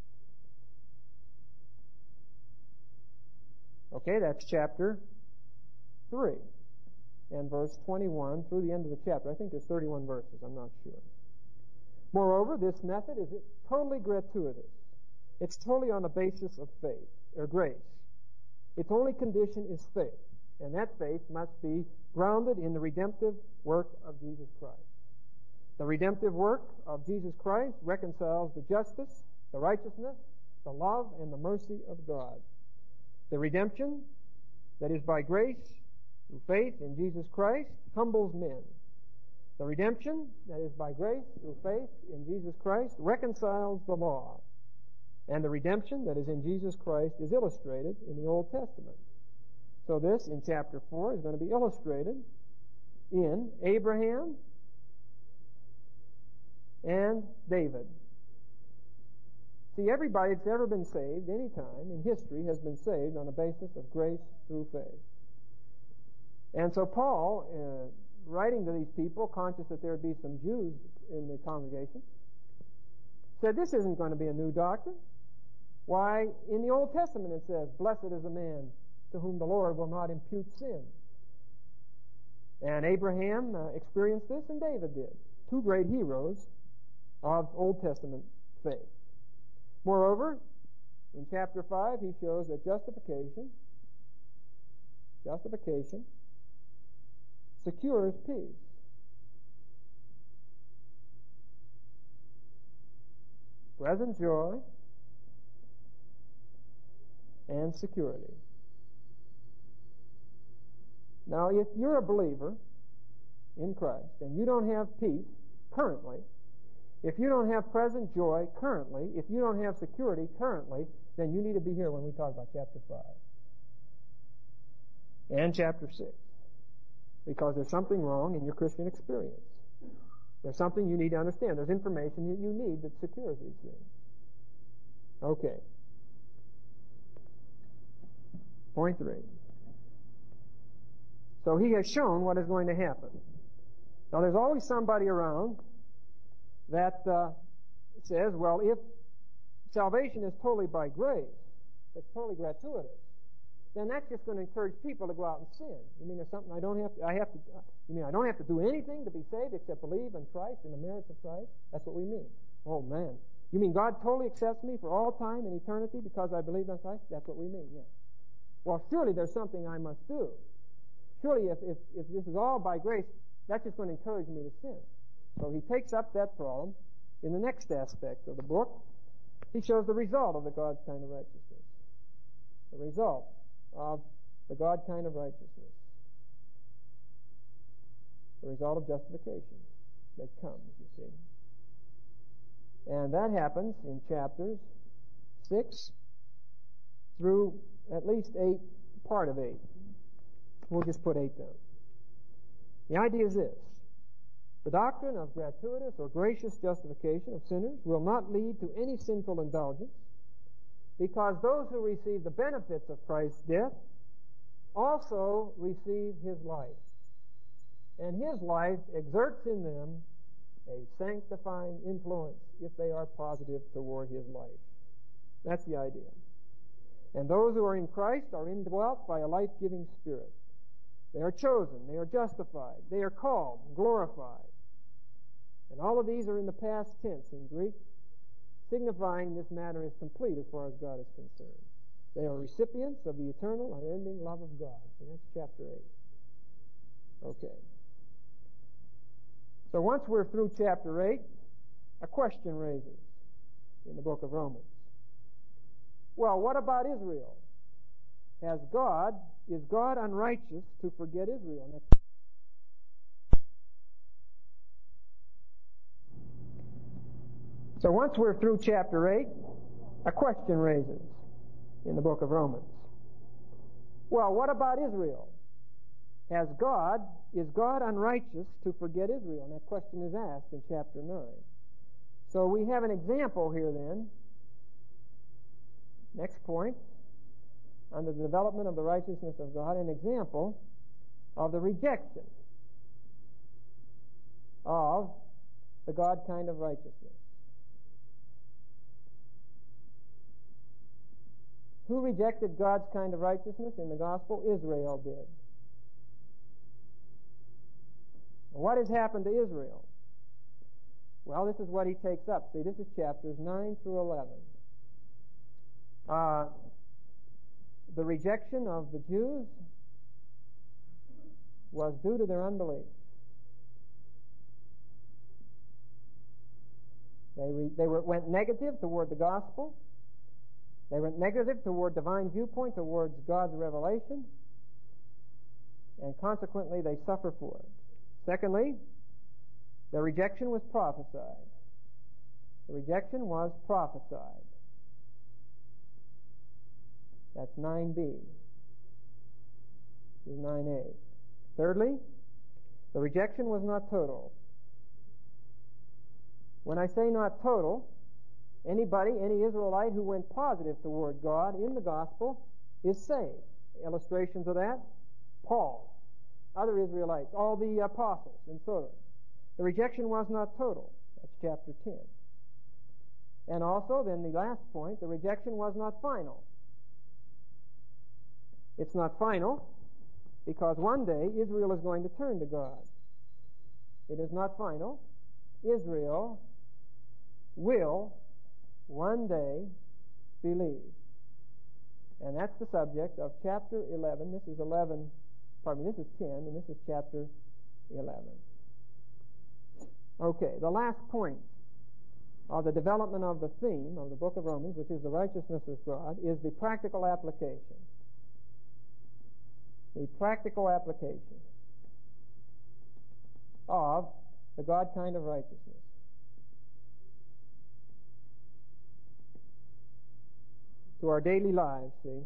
Okay, that's chapter three and verse twenty-one through the end of the chapter. I think there's thirty-one verses, I'm not sure. Moreover, this method is totally gratuitous. It's totally on the basis of faith, or grace. Its only condition is faith, and that faith must be grounded in the redemptive work of Jesus Christ. The redemptive work of Jesus Christ reconciles the justice, the righteousness, the love, and the mercy of God. The redemption that is by grace through faith in Jesus Christ humbles men. The redemption that is by grace through faith in Jesus Christ reconciles the law. And the redemption that is in Jesus Christ is illustrated in the Old Testament. So this, in chapter four, is going to be illustrated in Abraham and David. See, everybody that's ever been saved, any time in history, has been saved on the basis of grace through faith. And so Paul, uh, writing to these people, conscious that there would be some Jews in the congregation, said this isn't going to be a new doctrine. Why, in the Old Testament it says, blessed is the man to whom the Lord will not impute sin. And Abraham uh, experienced this, and David did. Two great heroes of Old Testament faith. Moreover, in chapter five, he shows that justification, justification secures peace. Present joy and security. Now, if you're a believer in Christ and you don't have peace currently, if you don't have present joy currently, if you don't have security currently, then you need to be here when we talk about chapter five and chapter six. Because there's something wrong in your Christian experience. There's something you need to understand. There's information that you need that secures these things. Okay. Point three. So he has shown what is going to happen. Now there's always somebody around that uh, says, well, if salvation is totally by grace, it's totally gratuitous, then that's just going to encourage people to go out and sin. You mean there's something I don't have to, I have to, you mean I don't have to do anything to be saved except believe in Christ and the merits of Christ? That's what we mean. Oh man. You mean God totally accepts me for all time and eternity because I believe in Christ? That's what we mean, yes. Well, surely there's something I must do. Surely if, if, if this is all by grace, that's just going to encourage me to sin. So he takes up that problem in the next aspect of the book. He shows the result of the God kind of righteousness. The result of the God kind of righteousness. The result of justification that comes, you see. And that happens in chapters six through at least eight, part of eight. We'll just put eight down. The idea is this. The doctrine of gratuitous or gracious justification of sinners will not lead to any sinful indulgence, because those who receive the benefits of Christ's death also receive his life. And his life exerts in them a sanctifying influence if they are positive toward his life. That's the idea. And those who are in Christ are indwelt by a life-giving Spirit. They are chosen, they are justified, they are called, glorified. And all of these are in the past tense in Greek, signifying this matter is complete as far as God is concerned. They are recipients of the eternal, unending love of God. And that's chapter eight. Okay. So once we're through chapter eight, a question raises in the book of Romans. Well, what about Israel? Has God, is God unrighteous to forget Israel? And so once we're through chapter eight, a question raises in the book of Romans. Well, what about Israel? Has God, is God unrighteous to forget Israel? And that question is asked in chapter nine. So we have an example here then. Next point, under the development of the righteousness of God, an example of the rejection of the God kind of righteousness. Who rejected God's kind of righteousness in the gospel? Israel did. What has happened to Israel? Well, this is what he takes up. See, this is chapters nine through eleven. Uh, the rejection of the Jews was due to their unbelief. They, re, they were, went negative toward the gospel. They went negative toward divine viewpoint, towards God's revelation, and consequently they suffer for it. Secondly, the rejection was prophesied. The rejection was prophesied. That's nine B. This is nine A. Thirdly, the rejection was not total. When I say not total, anybody, any Israelite who went positive toward God in the gospel is saved. Illustrations of that, Paul, other Israelites, all the apostles, and so on. The rejection was not total. That's chapter ten. And also, then the last point, the rejection was not final. It's not final because one day Israel is going to turn to God. It is not final. Israel will one day believe. And that's the subject of chapter eleven. This is eleven, pardon me, this is ten, and this is chapter eleven. Okay, the last point of the development of the theme of the book of Romans, which is the righteousness of God, is the practical application. The practical application of the God kind of righteousness. To our daily lives, see.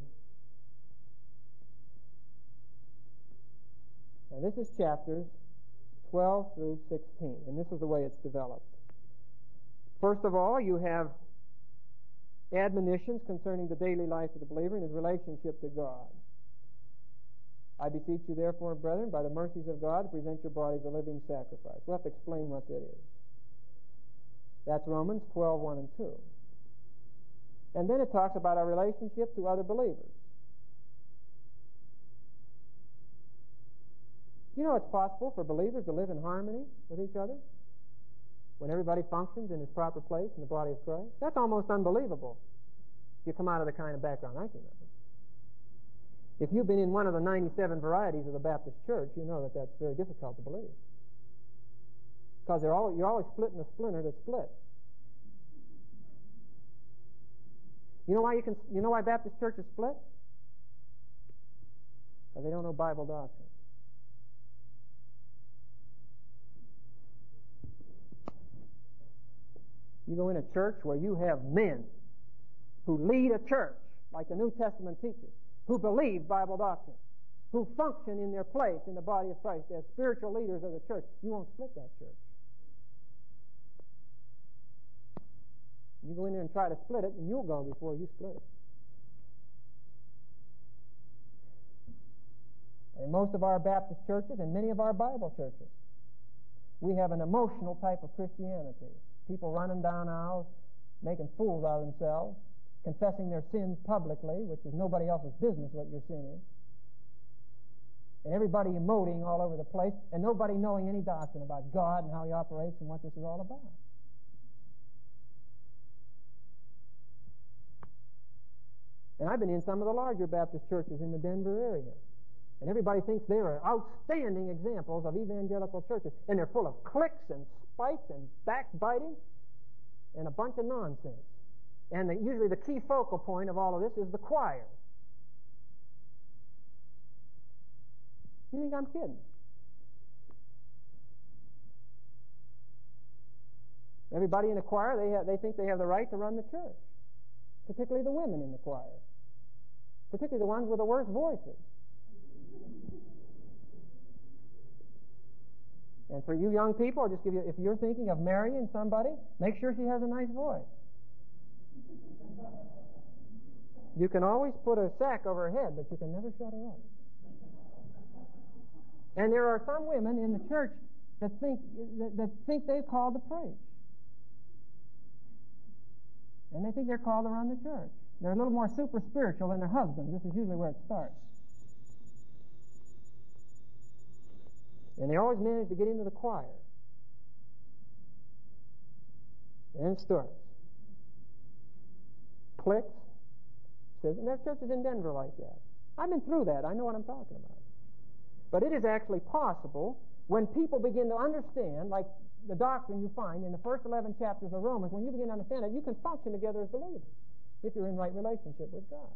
And this is chapters twelve through sixteen, and this is the way it's developed. First of all, you have admonitions concerning the daily life of the believer and his relationship to God. I beseech you, therefore, brethren, by the mercies of God, to present your bodies a living sacrifice. We'll have to explain what that is. That's Romans twelve, one and two. And then it talks about our relationship to other believers. You know it's possible for believers to live in harmony with each other when everybody functions in his proper place in the body of Christ? That's almost unbelievable if you come out of the kind of background I came out of. If you've been in one of the ninety-seven varieties of the Baptist church, you know that that's very difficult to believe. Because they're all, you're always splitting a splinter that's split. You know why you can? You know why Baptist church is split? Because they don't know Bible doctrine. You go in a church where you have men who lead a church, like the New Testament teaches, who believe Bible doctrine, who function in their place in the body of Christ as spiritual leaders of the church. You won't split that church. You go in there and try to split it, and you'll go before you split it. In most of our Baptist churches and many of our Bible churches, we have an emotional type of Christianity. People running down aisles, making fools out of themselves, confessing their sins publicly, which is nobody else's business what your sin is. And everybody emoting all over the place, and nobody knowing any doctrine about God and how He operates and what this is all about. And I've been in some of the larger Baptist churches in the Denver area. And everybody thinks they are outstanding examples of evangelical churches. And they're full of cliques and spites and backbiting and a bunch of nonsense. And the, usually the key focal point of all of this is the choir. You think I'm kidding? Everybody in the choir, they have, they think they have the right to run the church. Particularly the women in the choir. Particularly the ones with the worst voices. And for you young people, I'll just give you, if you're thinking of marrying somebody, make sure she has a nice voice. You can always put a sack over her head, but you can never shut her up. And there are some women in the church that think that, that think they're called to preach. And they think they're called to run the church. They're a little more super spiritual than their husbands. This is usually where it starts. And they always manage to get into the choir. And it starts. Clicks. Says, and there are churches in Denver like that. I've been through that. I know what I'm talking about. But it is actually possible when people begin to understand, like the doctrine you find in the first eleven chapters of Romans, when you begin to understand it, you can function together as believers if you're in right relationship with God.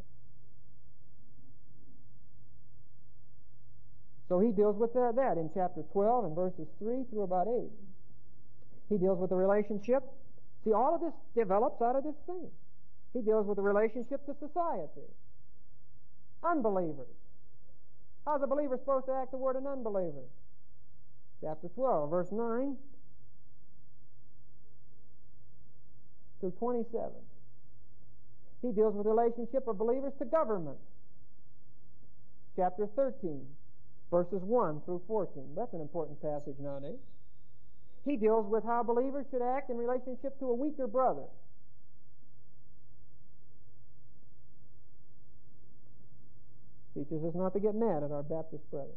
So he deals with that, that in chapter twelve and verses three through about eight. He deals with the relationship. See, all of this develops out of this thing. He deals with the relationship to society. Unbelievers. How's a believer supposed to act toward an unbeliever? Chapter twelve, verse nine through twenty-seven. He deals with the relationship of believers to government. Chapter thirteen, verses one through fourteen. That's an important passage nowadays. He deals with how believers should act in relationship to a weaker brother. Teaches us not to get mad at our Baptist brothers.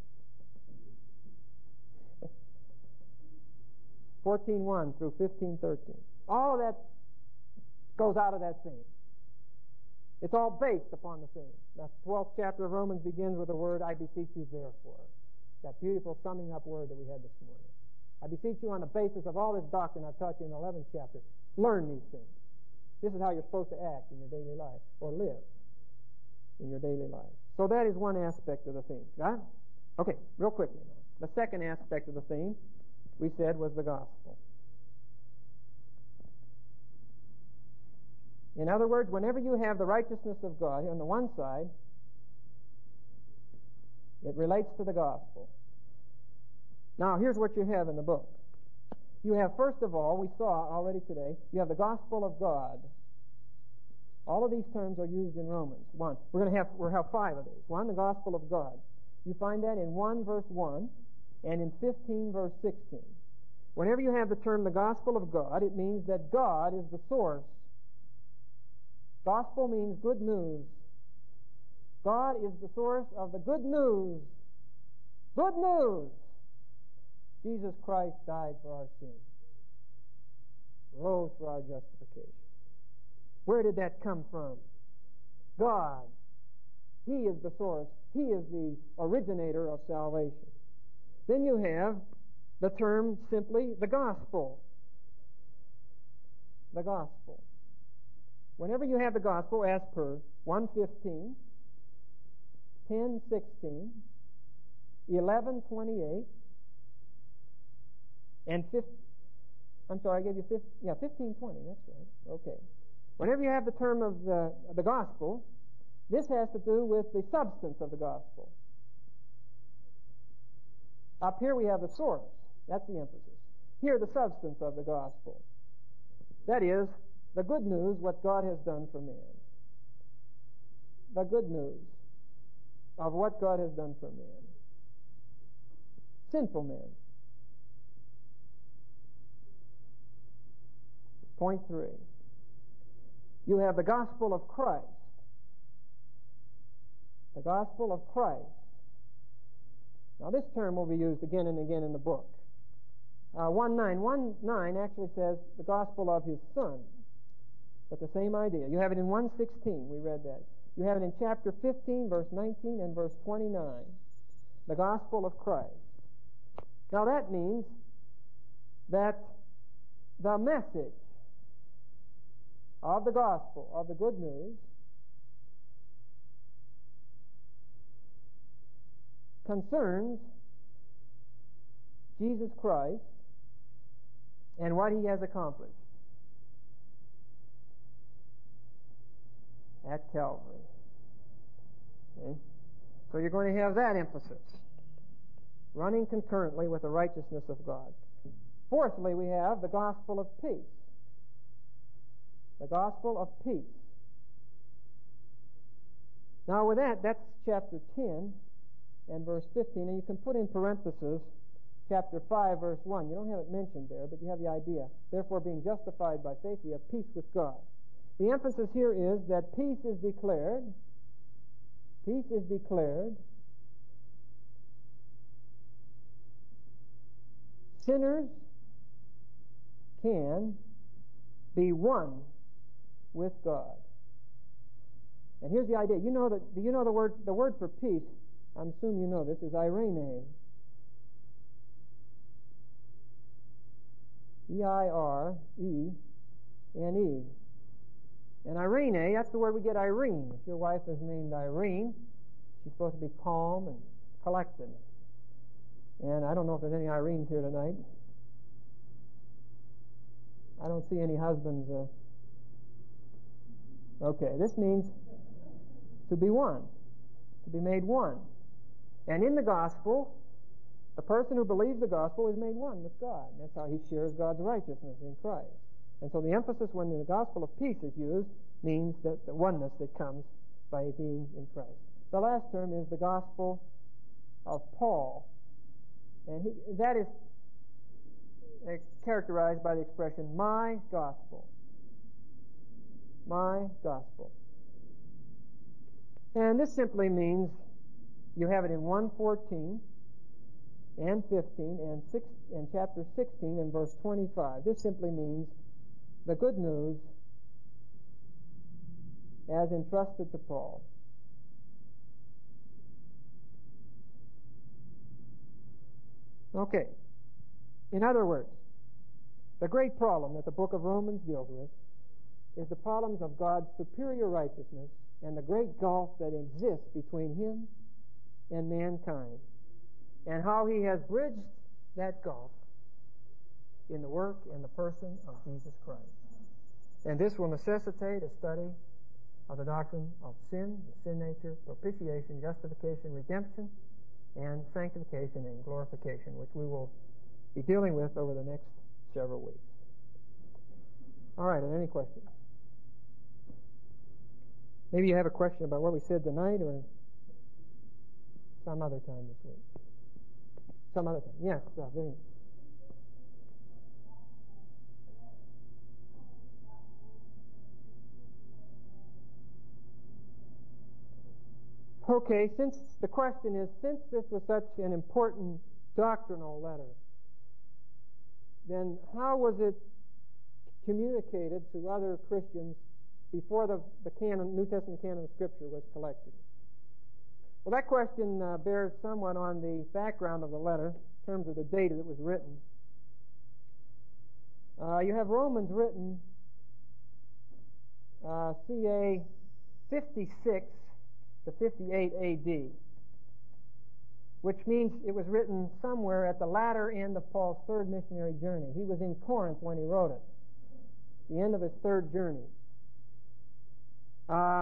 fourteen one through fifteen thirteen. All of that goes out of that theme. It's all based upon the theme. The twelfth chapter of Romans begins with the word, I beseech you therefore. That beautiful summing up word that we had this morning. I beseech you on the basis of all this doctrine I've taught you in the eleventh chapter. Learn these things. This is how you're supposed to act in your daily life, or live in your daily life. So that is one aspect of the theme. Right? Okay, real quickly now. The second aspect of the theme, we said, was the gospel. In other words, whenever you have the righteousness of God on the one side, it relates to the gospel. Now, here's what you have in the book. You have, first of all, we saw already today, you have the gospel of God. All of these terms are used in Romans. One, we're going to have we'll have five of these. One, the gospel of God. You find that in one verse one and in fifteen verse sixteen. Whenever you have the term the gospel of God, it means that God is the source. Gospel means good news. God is the source of the good news. Good news! Jesus Christ died for our sins. Rose for our justification. Where did that come from? God. He is the source. He is the originator of salvation. Then you have the term simply the gospel. The gospel. Whenever you have the gospel, as per one fifteen, ten sixteen, eleven twenty-eight, and fifteen, I'm sorry, I gave you fifteen, yeah, fifteen twenty, that's right. Okay. Whenever you have the term of the, the gospel, this has to do with the substance of the gospel. Up here we have the source. That's the emphasis. Here, the substance of the gospel. That is, the good news, what God has done for man. The good news of what God has done for man. Sinful man. Point three. You have the gospel of Christ. The gospel of Christ. Now this term will be used again and again in the book. Uh, one nine one nine actually says the gospel of his Son. But the same idea. You have it in one sixteen, we read that. You have it in chapter fifteen, verse nineteen and verse twenty-nine. The gospel of Christ. Now that means that the message of the gospel, of the good news, concerns Jesus Christ and what he has accomplished at Calvary. Okay? So you're going to have that emphasis running concurrently with the righteousness of God. Fourthly, we have the gospel of peace. The gospel of peace. Now with that, that's chapter ten and verse fifteen, and you can put in parentheses chapter five, verse one. You don't have it mentioned there, but you have the idea. Therefore, being justified by faith, we have peace with God. The emphasis here is that peace is declared. Peace is declared. Sinners can be one with God. And here's the idea. You know that. Do you know the word? The word for peace, I'm assuming you know this, is eirene. E I R E N E. And eirene, that's the word we get Irene. If your wife is named Irene, she's supposed to be calm and collected. And I don't know if there's any Irenes here tonight. I don't see any husbands. Uh... Okay, this means to be one, to be made one. And in the gospel, the person who believes the gospel is made one with God. And that's how he shares God's righteousness in Christ. And so the emphasis when the gospel of peace is used means that the oneness that comes by being in Christ. The last term is the gospel of Paul. And he, that is characterized by the expression, my gospel. My gospel. And this simply means you have it in one fourteen and fifteen and, six, and chapter sixteen and verse twenty-five. This simply means the good news as entrusted to Paul. Okay. In other words, the great problem that the book of Romans deals with is the problems of God's superior righteousness and the great gulf that exists between him and mankind, and how he has bridged that gulf in the work and the person of Jesus Christ. And this will necessitate a study of the doctrine of sin, the sin nature, propitiation, justification, redemption, and sanctification and glorification, which we will be dealing with over the next several weeks. All right, are there any questions? Maybe you have a question about what we said tonight or some other time this week. Some other time. Yes, uh, Vivian. Okay, since the question is, since this was such an important doctrinal letter, then how was it communicated to other Christians before the, the canon, New Testament canon of Scripture was collected? Well, that question uh, bears somewhat on the background of the letter in terms of the date that it was written. Uh, you have Romans written uh, C A fifty-six to fifty-eight A D, which means it was written somewhere at the latter end of Paul's third missionary journey. He was in Corinth when he wrote it, the end of his third journey. Uh,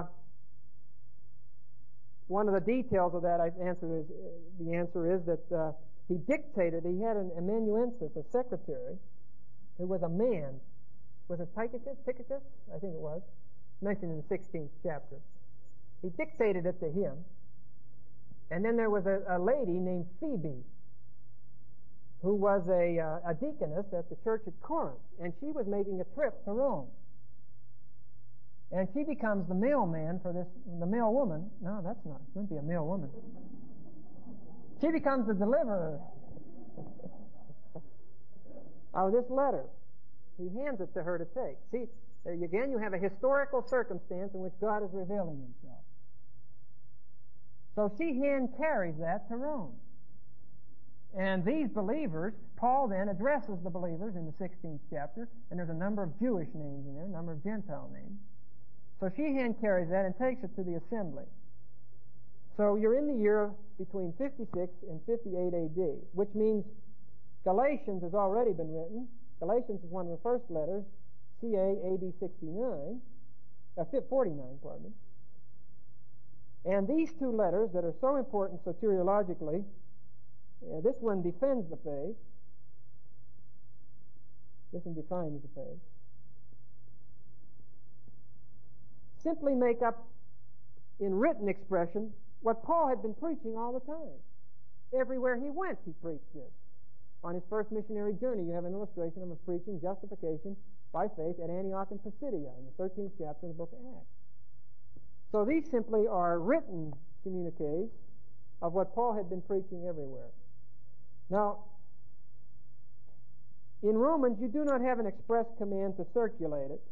one of the details of that answer is uh, the answer is that uh, he dictated. He had an amanuensis, a secretary, who was a man. Was it Tychicus? Tychicus? I think it was. Mentioned in the sixteenth chapter. He dictated it to him. And then there was a, a lady named Phoebe, who was a, uh, a deaconess at the church at Corinth, and she was making a trip to Rome. And she becomes the mailman for this, the mail woman. No, that's not. It shouldn't be a mail woman. She becomes the deliverer of this letter. He hands it to her to take. See, there you, again, you have a historical circumstance in which God is revealing himself. So she hand carries that to Rome. And these believers, Paul then addresses the believers in the sixteenth chapter, and there's a number of Jewish names in there, a number of Gentile names. So she hand carries that and takes it to the assembly. So you're in the year between fifty-six and fifty-eight A D, which means Galatians has already been written. Galatians is one of the first letters, C A A D sixty-nine, uh, forty-nine, pardon me. And these two letters that are so important soteriologically, uh, this one defends the faith. This one defines the faith. Simply make up, in written expression, what Paul had been preaching all the time. Everywhere he went, he preached this. On his first missionary journey, you have an illustration of him preaching justification by faith at Antioch and Pisidia in the thirteenth chapter of the book of Acts. So these simply are written communiques of what Paul had been preaching everywhere. Now, in Romans, you do not have an express command to circulate it,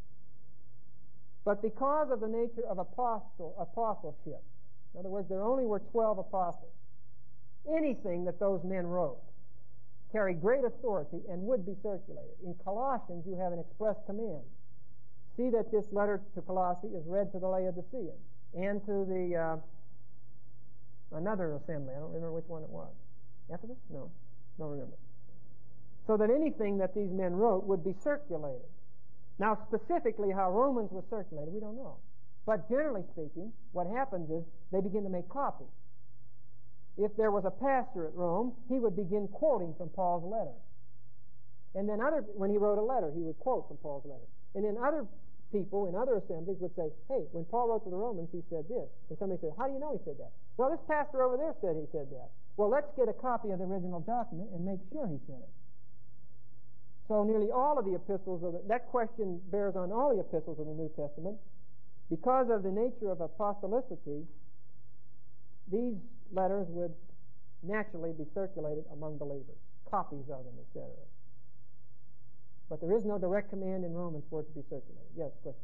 but because of the nature of apostle, apostleship, in other words, there only were twelve apostles, anything that those men wrote carried great authority and would be circulated. In Colossians, you have an express command. See that this letter to Colossae is read to the Laodiceans and to the uh, another assembly. I don't remember which one it was. Ephesus? No, don't remember. So that anything that these men wrote would be circulated. Now, specifically how Romans was circulated, we don't know. But generally speaking, what happens is they begin to make copies. If there was a pastor at Rome, he would begin quoting from Paul's letter. And then other, when he wrote a letter, he would quote from Paul's letter. And then other people in other assemblies would say, hey, when Paul wrote to the Romans, he said this. And somebody said, how do you know he said that? Well, this pastor over there said he said that. Well, let's get a copy of the original document and make sure he said it. So nearly all of the epistles, of the, that question bears on all the epistles of the New Testament. Because of the nature of apostolicity, these letters would naturally be circulated among believers, copies of them, et cetera. But there is no direct command in Romans for it to be circulated. Yes, question?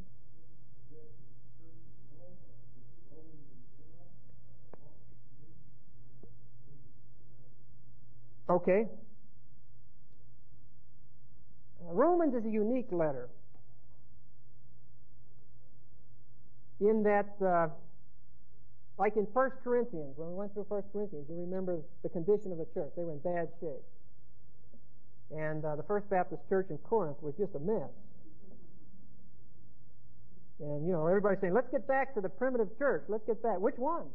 Okay. Uh, Romans is a unique letter in that, uh, like in First Corinthians, when we went through First Corinthians, you remember the condition of the church. They were in bad shape. And uh, the First Baptist Church in Corinth was just a mess. And, you know, everybody's saying, let's get back to the primitive church. Let's get back. Which one?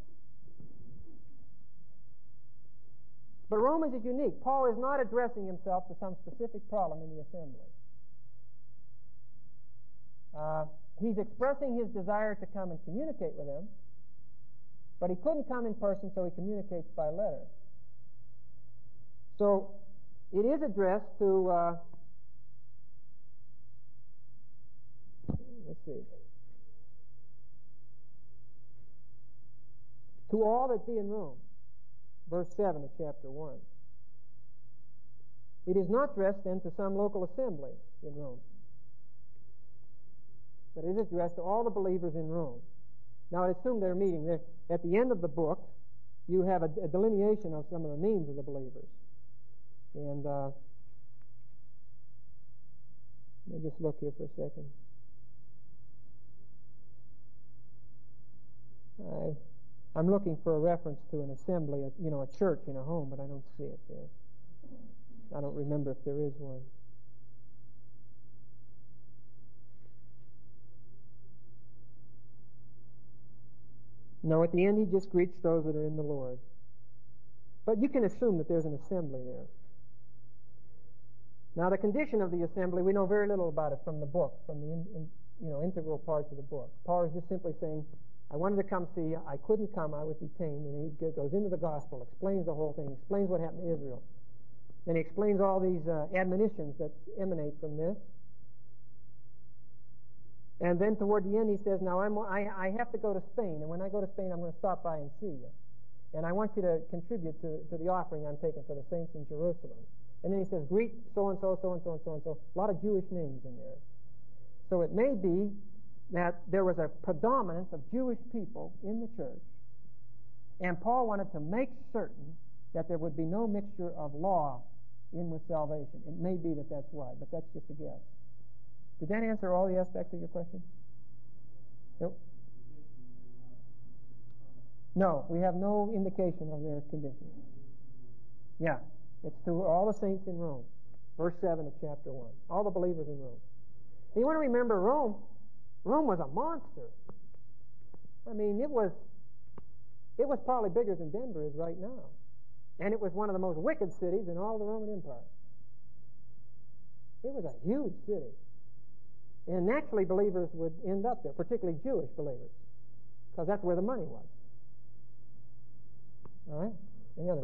But Romans is unique. Paul is not addressing himself to some specific problem in the assembly. Uh, he's expressing his desire to come and communicate with them, but he couldn't come in person, so he communicates by letter. So it is addressed to, uh, let's see, to all that be in Rome, verse seven of chapter one. It is not addressed then to some local assembly in Rome, but it is addressed to all the believers in Rome. Now, I assume they're meeting there. At the end of the book, you have a, a delineation of some of the names of the believers. And uh, let me just look here for a second. I, I'm looking for a reference to an assembly, you know, a church in a home, but I don't see it there. I don't remember if there is one. No, at the end he just greets those that are in the Lord. But you can assume that there's an assembly there. Now, the condition of the assembly, we know very little about it from the book, from the in, in, you know integral parts of the book. Paul is just simply saying, I wanted to come see you. I couldn't come. I was detained. And he goes into the gospel, explains the whole thing, explains what happened to Israel. Then he explains all these uh, admonitions that emanate from this. And then toward the end he says, now I'm, I, I have to go to Spain. And when I go to Spain, I'm going to stop by and see you. And I want you to contribute to, to the offering I'm taking for the saints in Jerusalem. And then he says, greet so-and-so, so-and-so, and so-and-so. A lot of Jewish names in there. So it may be that there was a predominance of Jewish people in the church, and Paul wanted to make certain that there would be no mixture of law in with salvation. It may be that that's why, but that's just a guess. Did that answer all the aspects of your question? Nope. No, we have no indication of their condition. Yeah, it's to all the saints in Rome. Verse seven of chapter one. All the believers in Rome. And you want to remember Rome, Rome was a monster. I mean, it was, it was probably bigger than Denver is right now. And it was one of the most wicked cities in all the Roman Empire. It was a huge city. And naturally believers would end up there, particularly Jewish believers, because that's where the money was. All right? Any others?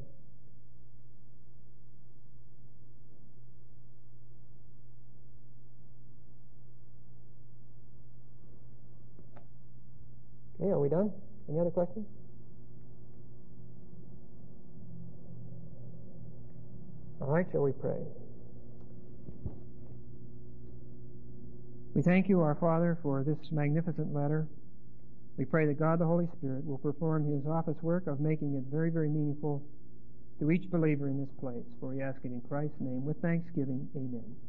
Okay, are we done? Any other questions? All right, shall we pray? We thank you, our Father, for this magnificent letter. We pray that God the Holy Spirit will perform his office work of making it very, very meaningful to each believer in this place. For we ask it in Christ's name with thanksgiving. Amen.